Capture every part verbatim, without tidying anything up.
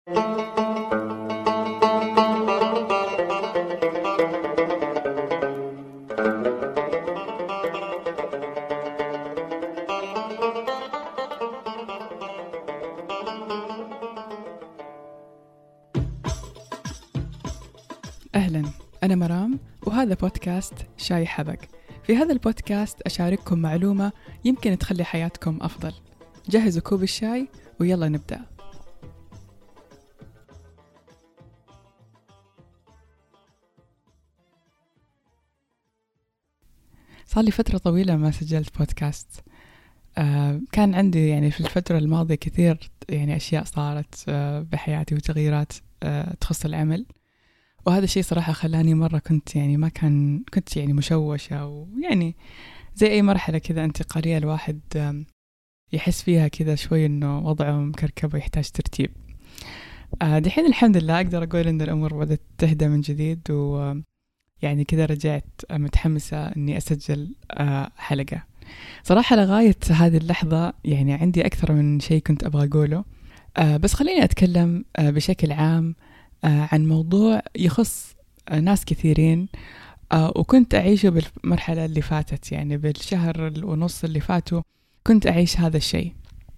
أهلا، أنا مرام وهذا بودكاست شاي حبق. في هذا البودكاست أشارككم معلومة يمكن تخلي حياتكم أفضل. جهزوا كوب الشاي ويلا نبدأ. صار لي فترة طويلة ما سجلت بودكاست. آه كان عندي يعني في الفترة الماضية كثير يعني أشياء صارت آه بحياتي وتغييرات آه تخص العمل، وهذا الشيء صراحة خلاني مرة كنت يعني ما كان كنت يعني مشوشة، ويعني زي أي مرحلة كذا انتقالية الواحد يحس فيها كذا شوي إنه وضعه مكركب ويحتاج ترتيب. دحين الحمد لله أقدر أقول إن الأمور بدأت تهدى من جديد، ويعني كذا رجعت متحمسة إني أسجل حلقة. صراحة لغاية هذه اللحظة يعني عندي أكثر من شيء كنت أبغى أقوله، بس خليني أتكلم بشكل عام عن موضوع يخص ناس كثيرين وكنت أعيشه بالمرحلة اللي فاتت، يعني بالشهر ونص اللي فاتوا كنت أعيش هذا الشيء.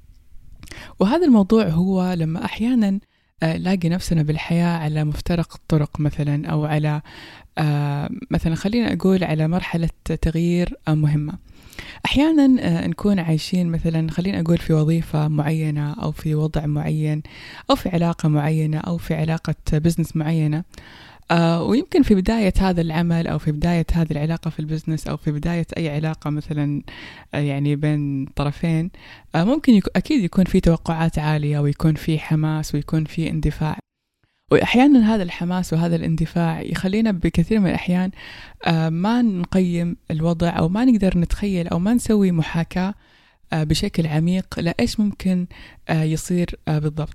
وهذا الموضوع هو لما أحيانا لاقي نفسنا بالحياة على مفترق الطرق مثلا، أو على مثلا خلينا أقول على مرحلة تغيير مهمة. أحيانا نكون عايشين مثلا خلينا أقول في وظيفة معينة، أو في وضع معين، أو في علاقة معينة، أو في علاقة بزنس معينة، آه ويمكن في بداية هذا العمل أو في بداية هذه العلاقة في البزنس أو في بداية أي علاقة مثلا آه يعني بين طرفين، آه ممكن يكون أكيد يكون في توقعات عالية، ويكون في حماس، ويكون في اندفاع. وأحيانا هذا الحماس وهذا الاندفاع يخلينا بكثير من الأحيان آه ما نقيم الوضع، أو ما نقدر نتخيل، أو ما نسوي محاكاة آه بشكل عميق لإيش ممكن آه يصير آه بالضبط.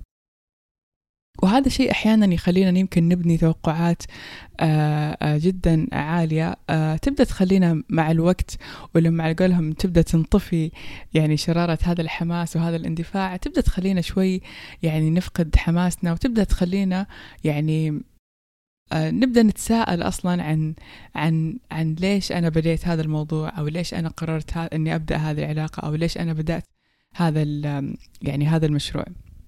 وهذا الشيء أحياناً يخلينا يمكن نبني توقعات جداً عالية، تبدأ تخلينا مع الوقت، ولما على قولهم تبدأ تنطفي يعني شرارة هذا الحماس وهذا الاندفاع، تبدأ تخلينا شوي يعني نفقد حماسنا، وتبدأ تخلينا يعني نبدأ نتساءل أصلاً عن عن عن ليش أنا بديت هذا الموضوع، أو ليش أنا قررت إني أبدأ هذه العلاقة، أو ليش أنا بدأت هذا يعني هذا المشروع.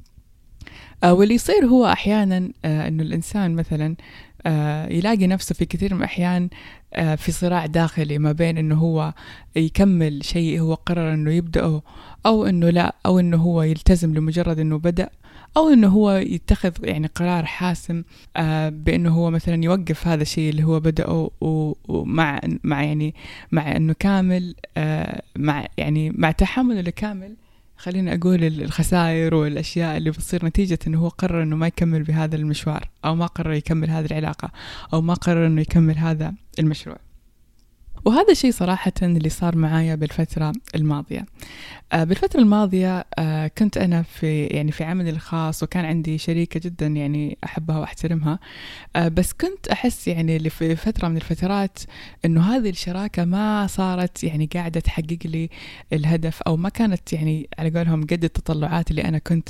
واللي يصير هو أحياناً أنه الإنسان مثلاً يلاقي نفسه في كثير من الأحيان في صراع داخلي ما بين أنه هو يكمل شيء هو قرر أنه يبدأه، أو أنه لا، أو أنه هو يلتزم لمجرد أنه بدأ، أو أنه هو يتخذ يعني قرار حاسم بأنه هو مثلاً يوقف هذا الشيء اللي هو بدأه، ومع مع يعني مع أنه كامل مع يعني مع تحمل لكامل خلينا أقول الخسائر والأشياء اللي بتصير نتيجة أنه هو قرر أنه ما يكمل بهذا المشوار، أو ما قرر يكمل هذه العلاقة، أو ما قرر أنه يكمل هذا المشروع. وهذا الشيء صراحة اللي صار معايا بالفترة الماضية. بالفترة الماضية كنت أنا في يعني في عملي الخاص، وكان عندي شريكة جدا يعني أحبها وأحترمها، بس كنت أحس يعني اللي في فترة من الفترات إنه هذه الشراكة ما صارت يعني قاعدة تحقق لي الهدف، أو ما كانت يعني على قولهم قد التطلعات اللي أنا كنت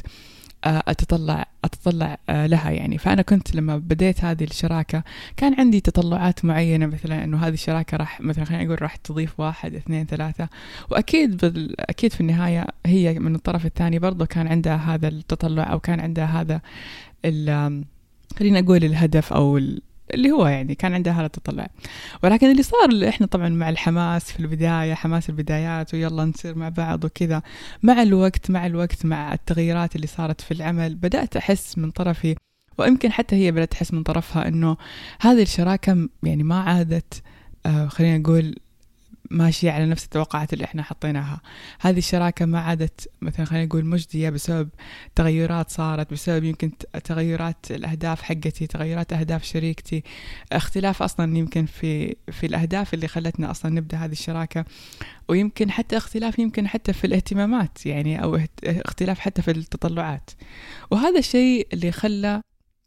أتطلع أتطلع لها يعني. فأنا كنت لما بديت هذه الشراكة كان عندي تطلعات معينة، مثلا إنه هذه الشراكة راح مثلا خلينا نقول راح تضيف واحد اثنين ثلاثة، وأكيد بال... أكيد في النهاية هي من الطرف الثاني برضو كان عندها هذا التطلع، أو كان عندها هذا ال... خلينا نقول الهدف، أو ال... اللي هو يعني كان عندها هذا التطلع. ولكن اللي صار اللي إحنا طبعا مع الحماس في البداية، حماس البدايات ويلا نصير مع بعض وكذا، مع الوقت مع الوقت مع التغييرات اللي صارت في العمل، بدأت أحس من طرفي، ويمكن حتى هي بدأت تحس من طرفها، إنه هذه الشراكة يعني ما عادت آه خلينا نقول ماشية على نفس التوقعات اللي احنا حطيناها. هذه الشراكة ما عادت مثلا خلينا نقول مجدية بسبب تغيرات صارت، بسبب يمكن تغيرات الأهداف حقتي، تغيرات أهداف شريكتي، اختلاف أصلا يمكن في في الأهداف اللي خلتنا أصلا نبدأ هذه الشراكة، ويمكن حتى اختلاف يمكن حتى في الاهتمامات يعني، أو اختلاف حتى في التطلعات. وهذا الشيء اللي خلى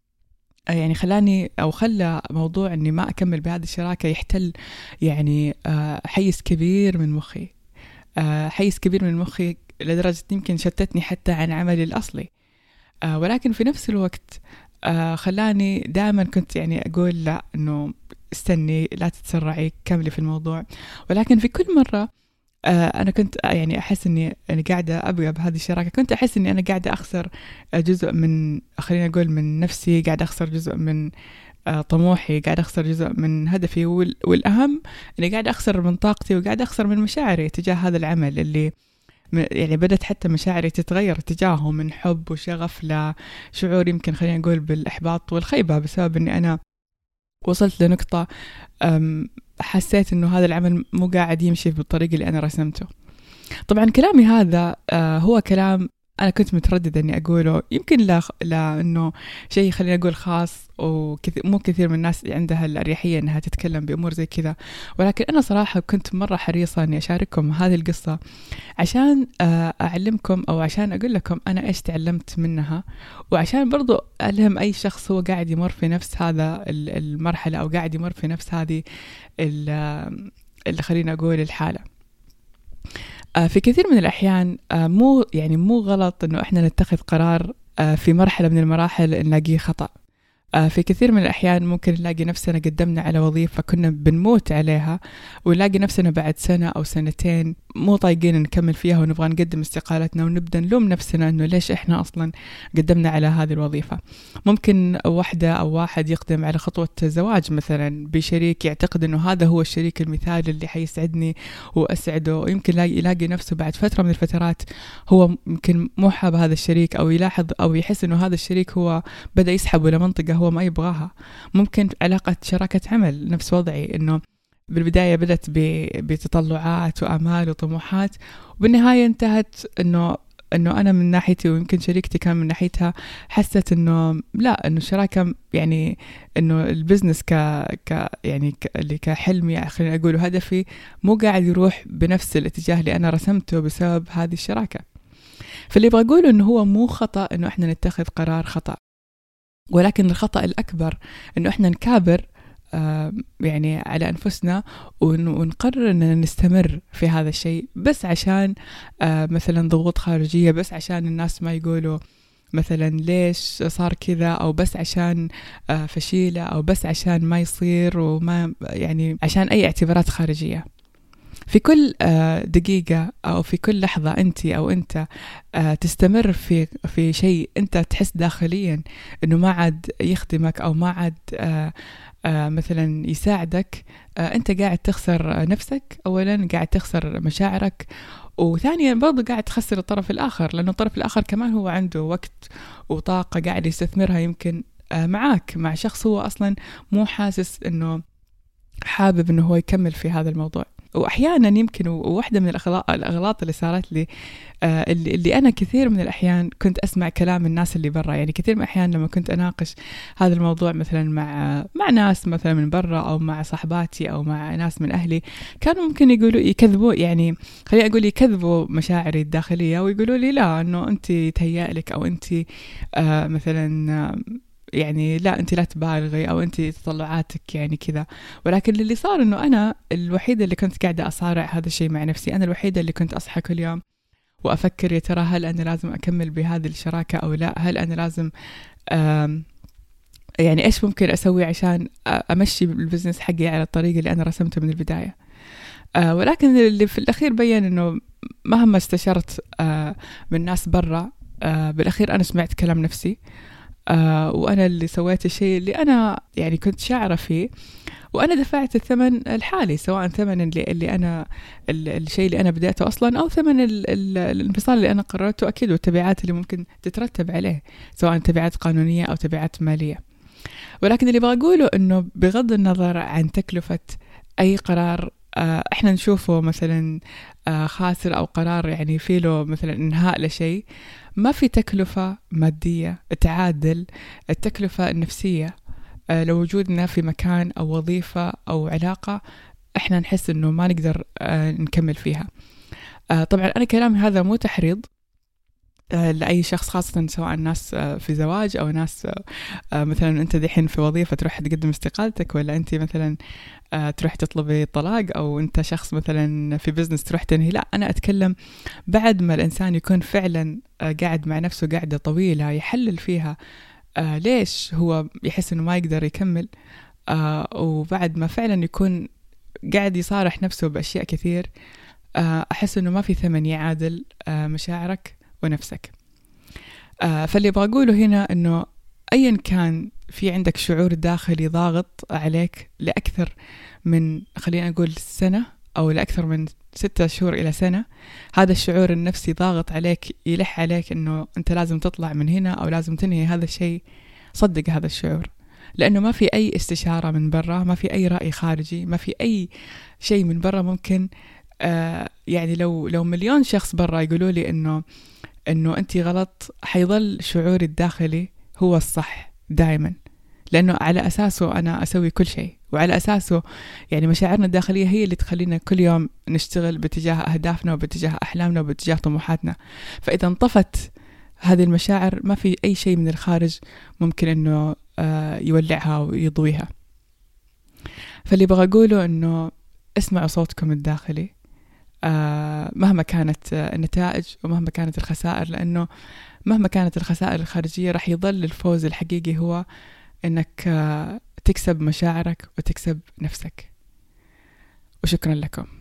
يعني خلاني أو خلى موضوع أني ما أكمل بهذه الشراكة يحتل يعني حيز كبير من مخي، حيز كبير من مخي لدرجة يمكن شتتني حتى عن عملي الأصلي. آه ولكن في نفس الوقت آه خلاني دائما كنت يعني أقول لا، إنه استني، لا تتسرعي، كملي في الموضوع. ولكن في كل مرة آه أنا كنت يعني أحس إني أنا قاعدة أبقى بهذه الشراكة، كنت أحس إني أنا قاعدة أخسر جزء من، خلينا أقول من نفسي، قاعدة أخسر جزء من آه طموحي، قاعدة أخسر جزء من هدفي، والأهم إني قاعدة أخسر من طاقتي، وقاعدة أخسر من مشاعري تجاه هذا العمل اللي يعني بدت حتى مشاعري تتغير تجاهه من حب وشغف لشعور يمكن خلينا نقول بالإحباط والخيبة، بسبب أني أنا وصلت لنقطة حسيت أنه هذا العمل مو قاعد يمشي بالطريقة اللي أنا رسمته. طبعا كلامي هذا هو كلام أنا كنت مترددة أني أقوله، يمكن لا لأنه شيء خلينا نقول خاص، ومو كثير من الناس عندها الأريحية أنها تتكلم بأمور زي كذا، ولكن أنا صراحة كنت مرة حريصة أني أشارككم هذه القصة عشان أعلمكم، أو عشان أقول لكم أنا إيش تعلمت منها، وعشان برضو ألهم أي شخص هو قاعد يمر في نفس هذا المرحلة، أو قاعد يمر في نفس هذه اللي خلينا أقول الحالة. في كثير من الأحيان مو يعني مو غلط إنه إحنا نتخذ قرار في مرحلة من المراحل نلاقيه خطأ. في كثير من الأحيان ممكن نلاقي نفسنا قدمنا على وظيفة كنا بنموت عليها، ونلاقي نفسنا بعد سنة أو سنتين مو طايقين نكمل فيها، ونبغى نقدم استقالتنا، ونبدأ نلوم نفسنا إنه ليش إحنا أصلا قدمنا على هذه الوظيفة. ممكن واحدة أو واحد يقدم على خطوة زواج مثلا بشريك، يعتقد إنه هذا هو الشريك المثالي اللي حيسعدني وأسعده، ويمكن يلاقي نفسه بعد فترة من الفترات هو يمكن مو حاب هذا الشريك، أو يلاحظ أو يحس إنه هذا الشريك هو بدأ يسحبه لمنطقة هو ما يبغاها. ممكن علاقة شراكة عمل نفس وضعي، إنه بالبداية بدأت بتطلعات وآمال وطموحات، وبالنهاية انتهت إنه إنه أنا من ناحيتي ويمكن شريكتي كان من ناحيتها حست إنه لا، إنه الشراكة يعني إنه البزنس ك ك يعني ك اللي كحلمي خلينا أقول هدفي مو قاعد يروح بنفس الاتجاه اللي أنا رسمته بسبب هذه الشراكة. فاللي بقوله إنه هو مو خطأ إنه إحنا نتخذ قرار خطأ، ولكن الخطأ الأكبر إنه إحنا نكابر آه يعني على أنفسنا، ونقرر أننا نستمر في هذا الشيء بس عشان آه مثلا ضغوط خارجية، بس عشان الناس ما يقولوا مثلا ليش صار كذا، أو بس عشان آه فشيلة، أو بس عشان ما يصير، وما يعني عشان أي اعتبارات خارجية. في كل دقيقة أو في كل لحظة أنت أو أنت تستمر في في شيء أنت تحس داخليا إنه ما عاد يخدمك، أو ما عاد مثلا يساعدك، أنت قاعد تخسر نفسك أولا، قاعد تخسر مشاعرك، وثانيا برضو قاعد تخسر الطرف الآخر، لأنه الطرف الآخر كمان هو عنده وقت وطاقة قاعد يستثمرها يمكن معاك، مع شخص هو أصلا مو حاسس إنه حابب إنه هو يكمل في هذا الموضوع. وأحيانا يمكن واحدة من الأغلاط اللي صارت لي آه اللي, اللي أنا كثير من الأحيان كنت أسمع كلام الناس اللي برا، يعني كثير من الأحيان لما كنت أناقش هذا الموضوع مثلا مع مع ناس مثلا من برا، أو مع صحباتي، أو مع ناس من أهلي، كانوا ممكن يقولوا يكذبوا، يعني خليني أقول يكذبوا مشاعري الداخلية، ويقولوا لي لا، إنه أنت تهيألك، أو أنت آه مثلا آه يعني لا أنت لا تبالغي، أو أنت تطلعاتك يعني كذا. ولكن اللي صار إنه أنا الوحيدة اللي كنت قاعدة أصارع هذا الشيء مع نفسي، أنا الوحيدة اللي كنت أصحى كل يوم وأفكر يا ترى هل أنا لازم أكمل بهذه الشراكة أو لا، هل أنا لازم يعني إيش ممكن أسوي عشان أمشي البزنس حقي على الطريقة اللي أنا رسمته من البداية. ولكن اللي في الأخير بيّن إنه مهما استشرت من ناس برا، بالأخير أنا سمعت كلام نفسي، آه وأنا اللي سويت الشيء اللي أنا يعني كنت شاعرة فيه، وأنا دفعت الثمن الحالي، سواء ثمن اللي, اللي أنا الشيء اللي أنا بدأته أصلا، أو ثمن ال ال الانفصال اللي أنا قررته أكيد، والتبعات اللي ممكن تترتب عليه، سواء تبعات قانونية أو تبعات مالية. ولكن اللي بقوله إنه بغض النظر عن تكلفة أي قرار آه إحنا نشوفه مثلا آه خاسر، أو قرار يعني فيه له مثلا إنهاء لشيء، ما في تكلفة مادية تعادل التكلفة النفسية. آه لو وجودنا في مكان أو وظيفة أو علاقة إحنا نحس إنه ما نقدر آه نكمل فيها. آه طبعا أنا كلامي هذا مو تحريض، لأي شخص، خاصة سواء ناس في زواج أو ناس مثلا أنت دحين في وظيفة تروح تقدم استقالتك، ولا أنت مثلا تروح تطلبي طلاق، أو أنت شخص مثلا في بزنس تروح تنهي. لا، أنا أتكلم بعد ما الإنسان يكون فعلا قاعد مع نفسه قاعدة طويلة يحلل فيها ليش هو يحس أنه ما يقدر يكمل، وبعد ما فعلا يكون قاعد يصارح نفسه بأشياء كثير، أحس أنه ما في ثمن يعادل مشاعرك ونفسك. فاللي بقوله هنا أنه أيا كان في عندك شعور داخلي ضاغط عليك لأكثر من، خلينا نقول سنة أو لأكثر من ستة شهور إلى سنة، هذا الشعور النفسي ضاغط عليك يلح عليك أنه أنت لازم تطلع من هنا أو لازم تنهي هذا الشيء. صدق هذا الشعور، لأنه ما في أي استشارة من برا، ما في أي رأي خارجي، ما في أي شيء من برا ممكن آه يعني لو لو مليون شخص برا يقولوا لي إنه إنه أنت غلط، حيظل شعوري الداخلي هو الصح دائما، لأنه على أساسه أنا أسوي كل شيء، وعلى أساسه يعني مشاعرنا الداخلية هي اللي تخلينا كل يوم نشتغل باتجاه أهدافنا وباتجاه أحلامنا وباتجاه طموحاتنا. فإذا انطفت هذه المشاعر ما في أي شيء من الخارج ممكن إنه آه يولعها ويضويها. فاللي بغى أقوله إنه اسمعوا صوتكم الداخلي آه مهما كانت آه النتائج ومهما كانت الخسائر، لأنه مهما كانت الخسائر الخارجية رح يظل الفوز الحقيقي هو إنك آه تكسب مشاعرك وتكسب نفسك. وشكرا لكم.